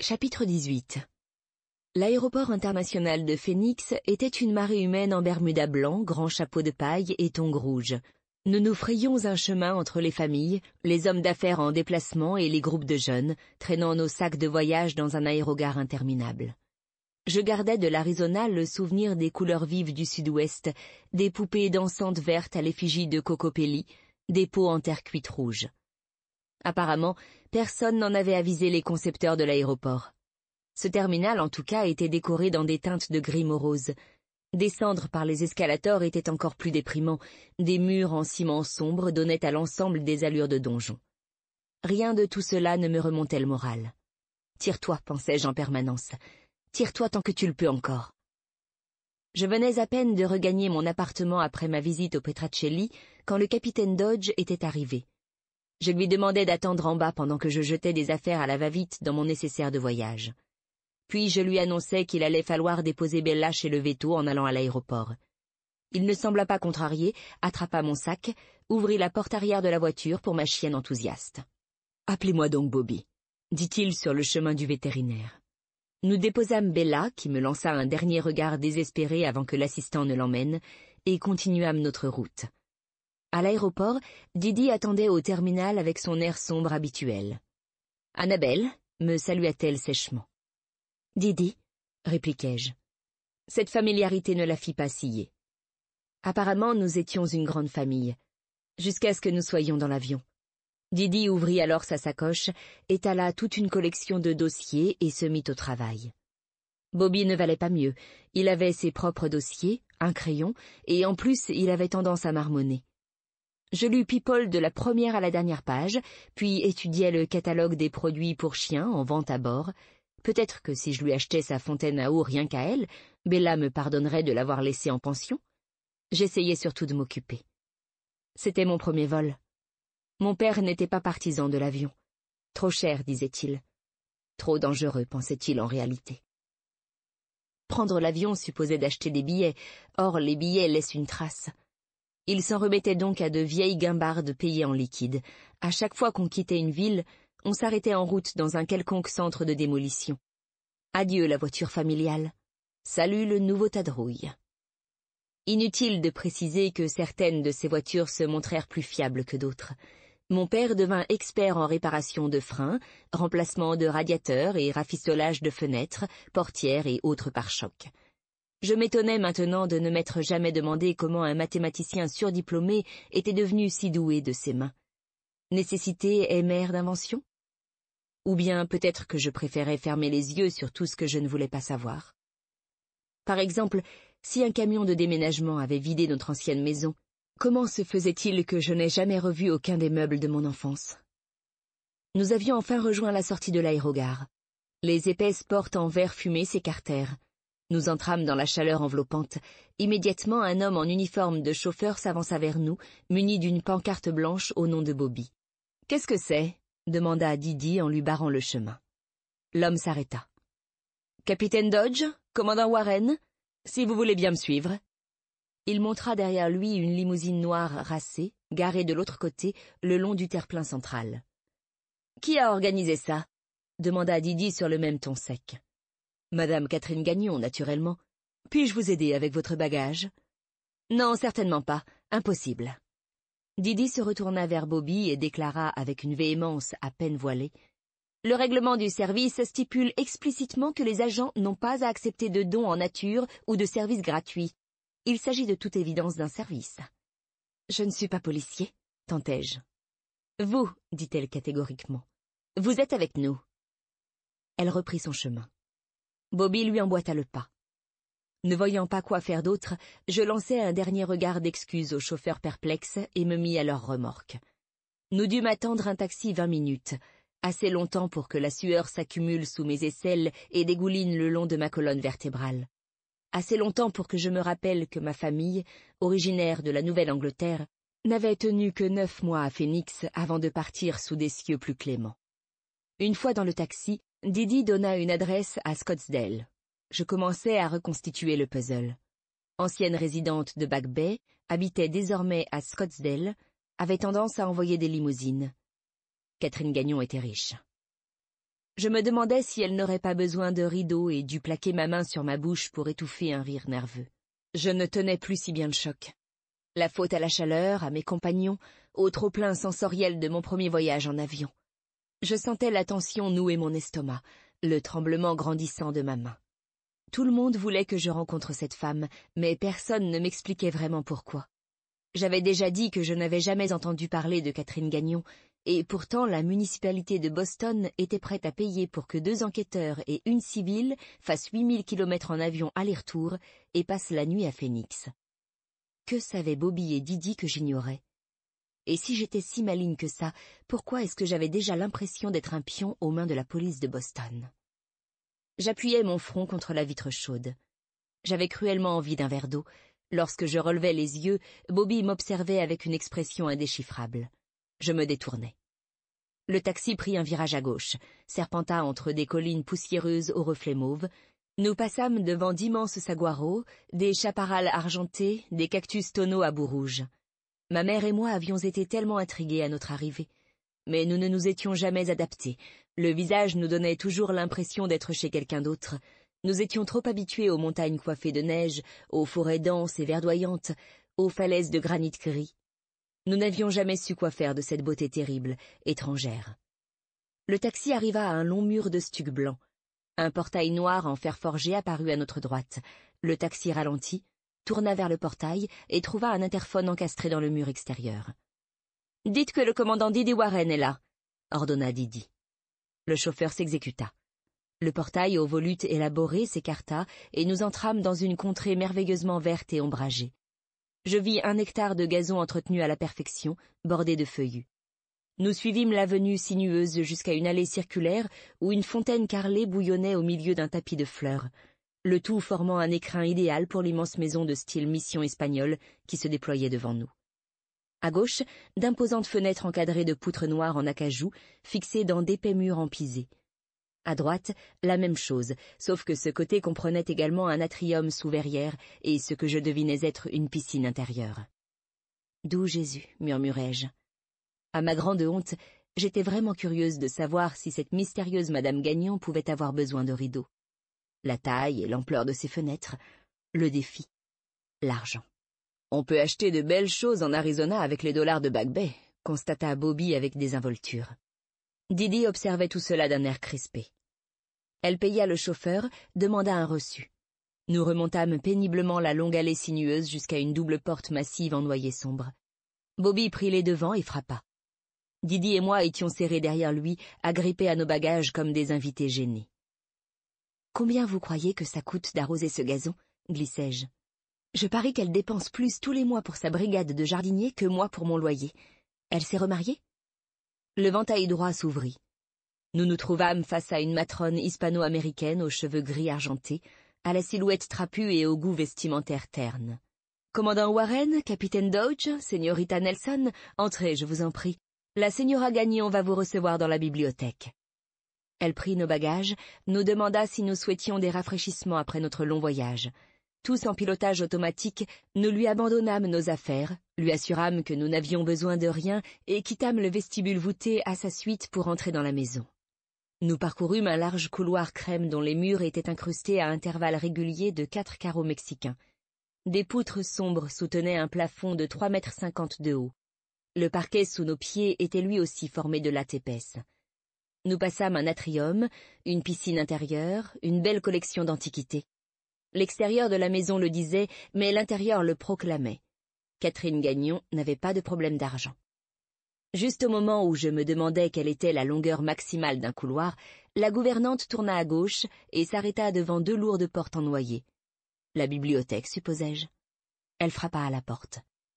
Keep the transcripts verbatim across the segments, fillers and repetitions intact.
Chapitre dix-huit. L'aéroport international de Phoenix était une marée humaine en bermuda blanc, grand chapeau de paille et tongs rouges. Nous nous frayions un chemin entre les familles, les hommes d'affaires en déplacement et les groupes de jeunes, traînant nos sacs de voyage dans un aérogare interminable. Je gardais de l'Arizona le souvenir des couleurs vives du sud-ouest, des poupées dansantes vertes à l'effigie de Cocopelli, des pots en terre cuite rouge. Apparemment, personne n'en avait avisé les concepteurs de l'aéroport. Ce terminal, en tout cas, était décoré dans des teintes de gris morose. Descendre par les escalators était encore plus déprimant. Des murs en ciment sombre donnaient à l'ensemble des allures de donjon. Rien de tout cela ne me remontait le moral. « Tire-toi », pensais-je en permanence. « Tire-toi tant que tu le peux encore. » Je venais à peine de regagner mon appartement après ma visite au Petracelli quand le capitaine Dodge était arrivé. Je lui demandais d'attendre en bas pendant que je jetais des affaires à la va-vite dans mon nécessaire de voyage. Puis je lui annonçai qu'il allait falloir déposer Bella chez le veto en allant à l'aéroport. Il ne sembla pas contrarié, attrapa mon sac, ouvrit la porte arrière de la voiture pour ma chienne enthousiaste. « Appelez-moi donc Bobby », dit-il sur le chemin du vétérinaire. Nous déposâmes Bella, qui me lança un dernier regard désespéré avant que l'assistant ne l'emmène, et continuâmes notre route. À l'aéroport, Didi attendait au terminal avec son air sombre habituel. « Annabelle » me salua-t-elle sèchement. « Didi » répliquai-je. Cette familiarité ne la fit pas scier. Apparemment, nous étions une grande famille, jusqu'à ce que nous soyons dans l'avion. Didi ouvrit alors sa sacoche, étala toute une collection de dossiers et se mit au travail. Bobby ne valait pas mieux. Il avait ses propres dossiers, un crayon, et en plus, il avait tendance à marmonner. Je lus People de la première à la dernière page, puis étudiai le catalogue des produits pour chiens en vente à bord. Peut-être que si je lui achetais sa fontaine à eau rien qu'à elle, Bella me pardonnerait de l'avoir laissée en pension. J'essayais surtout de m'occuper. C'était mon premier vol. Mon père n'était pas partisan de l'avion. Trop cher, disait-il. Trop dangereux, pensait-il en réalité. Prendre l'avion supposait d'acheter des billets, or les billets laissent une trace. Il s'en remettait donc à de vieilles guimbardes payées en liquide. À chaque fois qu'on quittait une ville, on s'arrêtait en route dans un quelconque centre de démolition. Adieu la voiture familiale. Salut le nouveau tas de rouille. Inutile de préciser que certaines de ces voitures se montrèrent plus fiables que d'autres. Mon père devint expert en réparation de freins, remplacement de radiateurs et rafistolage de fenêtres, portières et autres pare-chocs. Je m'étonnais maintenant de ne m'être jamais demandé comment un mathématicien surdiplômé était devenu si doué de ses mains. Nécessité est mère d'invention? Ou bien peut-être que je préférais fermer les yeux sur tout ce que je ne voulais pas savoir. Par exemple, si un camion de déménagement avait vidé notre ancienne maison, comment se faisait-il que je n'ai jamais revu aucun des meubles de mon enfance? Nous avions enfin rejoint la sortie de l'aérogare. Les épaisses portes en verre fumé s'écartèrent. Nous entrâmes dans la chaleur enveloppante. Immédiatement, un homme en uniforme de chauffeur s'avança vers nous, muni d'une pancarte blanche au nom de Bobby. « Qu'est-ce que c'est » demanda Didi en lui barrant le chemin. L'homme s'arrêta. « Capitaine Dodge, commandant Warren, si vous voulez bien me suivre. » Il montra derrière lui une limousine noire racée, garée de l'autre côté, le long du terre-plein central. « Qui a organisé ça » demanda Didi sur le même ton sec. Madame Catherine Gagnon, naturellement. Puis-je vous aider avec votre bagage? Non, certainement pas. Impossible. Didi se retourna vers Bobby et déclara avec une véhémence à peine voilée. Le règlement du service stipule explicitement que les agents n'ont pas à accepter de dons en nature ou de services gratuits. Il s'agit de toute évidence d'un service. Je ne suis pas policier, tentai-je. Vous, dit-elle catégoriquement. Vous êtes avec nous. Elle reprit son chemin. Bobby lui emboîta le pas. Ne voyant pas quoi faire d'autre, je lançai un dernier regard d'excuse aux chauffeurs perplexes et me mis à leur remorque. Nous dûmes attendre un taxi vingt minutes, assez longtemps pour que la sueur s'accumule sous mes aisselles et dégouline le long de ma colonne vertébrale. Assez longtemps pour que je me rappelle que ma famille, originaire de la Nouvelle-Angleterre, n'avait tenu que neuf mois à Phoenix avant de partir sous des cieux plus cléments. Une fois dans le taxi, Didi donna une adresse à Scottsdale. Je commençais à reconstituer le puzzle. Ancienne résidente de Back Bay, habitait désormais à Scottsdale, avait tendance à envoyer des limousines. Catherine Gagnon était riche. Je me demandais si elle n'aurait pas besoin de rideaux et dû plaquer ma main sur ma bouche pour étouffer un rire nerveux. Je ne tenais plus si bien le choc. La faute à la chaleur, à mes compagnons, au trop-plein sensoriel de mon premier voyage en avion. Je sentais la tension nouer mon estomac, le tremblement grandissant de ma main. Tout le monde voulait que je rencontre cette femme, mais personne ne m'expliquait vraiment pourquoi. J'avais déjà dit que je n'avais jamais entendu parler de Catherine Gagnon, et pourtant la municipalité de Boston était prête à payer pour que deux enquêteurs et une civile fassent huit mille kilomètres en avion aller-retour et passent la nuit à Phoenix. Que savaient Bobby et Didi que j'ignorais? Et si j'étais si maligne que ça, pourquoi est-ce que j'avais déjà l'impression d'être un pion aux mains de la police de Boston? J'appuyais mon front contre la vitre chaude. J'avais cruellement envie d'un verre d'eau. Lorsque je relevais les yeux, Bobby m'observait avec une expression indéchiffrable. Je me détournai. Le taxi prit un virage à gauche, serpenta entre des collines poussiéreuses aux reflets mauves. Nous passâmes devant d'immenses saguaros, des chaparrals argentés, des cactus tonneaux à bout rouge. Ma mère et moi avions été tellement intrigués à notre arrivée. Mais nous ne nous étions jamais adaptés. Le visage nous donnait toujours l'impression d'être chez quelqu'un d'autre. Nous étions trop habitués aux montagnes coiffées de neige, aux forêts denses et verdoyantes, aux falaises de granit gris. Nous n'avions jamais su quoi faire de cette beauté terrible, étrangère. Le taxi arriva à un long mur de stuc blanc. Un portail noir en fer forgé apparut à notre droite. Le taxi ralentit, tourna vers le portail et trouva un interphone encastré dans le mur extérieur. « Dites que le commandant Didi Warren est là », ordonna Didi. Le chauffeur s'exécuta. Le portail aux volutes élaborées s'écarta et nous entrâmes dans une contrée merveilleusement verte et ombragée. Je vis un hectare de gazon entretenu à la perfection, bordé de feuillus. Nous suivîmes l'avenue sinueuse jusqu'à une allée circulaire où une fontaine carrelée bouillonnait au milieu d'un tapis de fleurs, le tout formant un écrin idéal pour l'immense maison de style mission espagnole qui se déployait devant nous. À gauche, d'imposantes fenêtres encadrées de poutres noires en acajou, fixées dans d'épais murs en pisé. À droite, la même chose, sauf que ce côté comprenait également un atrium sous verrière et ce que je devinais être une piscine intérieure. « Doux Jésus », murmurai-je. À ma grande honte, j'étais vraiment curieuse de savoir si cette mystérieuse Madame Gagnon pouvait avoir besoin de rideaux. La taille et l'ampleur de ses fenêtres, le défi, l'argent. « On peut acheter de belles choses en Arizona avec les dollars de Back Bay », constata Bobby avec désinvolture. Didi observait tout cela d'un air crispé. Elle paya le chauffeur, demanda un reçu. Nous remontâmes péniblement la longue allée sinueuse jusqu'à une double porte massive en noyer sombre. Bobby prit les devants et frappa. Didi et moi étions serrés derrière lui, agrippés à nos bagages comme des invités gênés. « Combien vous croyez que ça coûte d'arroser ce gazon ?» glissai-je. « Je parie qu'elle dépense plus tous les mois pour sa brigade de jardiniers que moi pour mon loyer. Elle s'est remariée ?» Le ventail droit s'ouvrit. Nous nous trouvâmes face à une matrone hispano-américaine aux cheveux gris argentés, à la silhouette trapue et au goût vestimentaire terne. « Commandant Warren, capitaine Dodge, señorita Nelson, entrez, je vous en prie. La señora Gagnon va vous recevoir dans la bibliothèque. » Elle prit nos bagages, nous demanda si nous souhaitions des rafraîchissements après notre long voyage. Tous en pilotage automatique, nous lui abandonnâmes nos affaires, lui assurâmes que nous n'avions besoin de rien et quittâmes le vestibule voûté à sa suite pour entrer dans la maison. Nous parcourûmes un large couloir crème dont les murs étaient incrustés à intervalles réguliers de quatre carreaux mexicains. Des poutres sombres soutenaient un plafond de trois mètres cinquante de haut. Le parquet sous nos pieds était lui aussi formé de latte épaisse. Nous passâmes un atrium, une piscine intérieure, une belle collection d'antiquités. L'extérieur de la maison le disait, mais l'intérieur le proclamait. Catherine Gagnon n'avait pas de problème d'argent. Juste au moment où je me demandais quelle était la longueur maximale d'un couloir, la gouvernante tourna à gauche et s'arrêta devant deux lourdes portes en noyer. La bibliothèque, supposai-je. Elle frappa à la porte.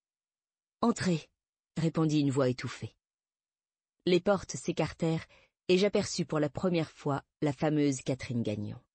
« Entrez », répondit une voix étouffée. Les portes s'écartèrent et j'aperçus pour la première fois la fameuse Catherine Gagnon.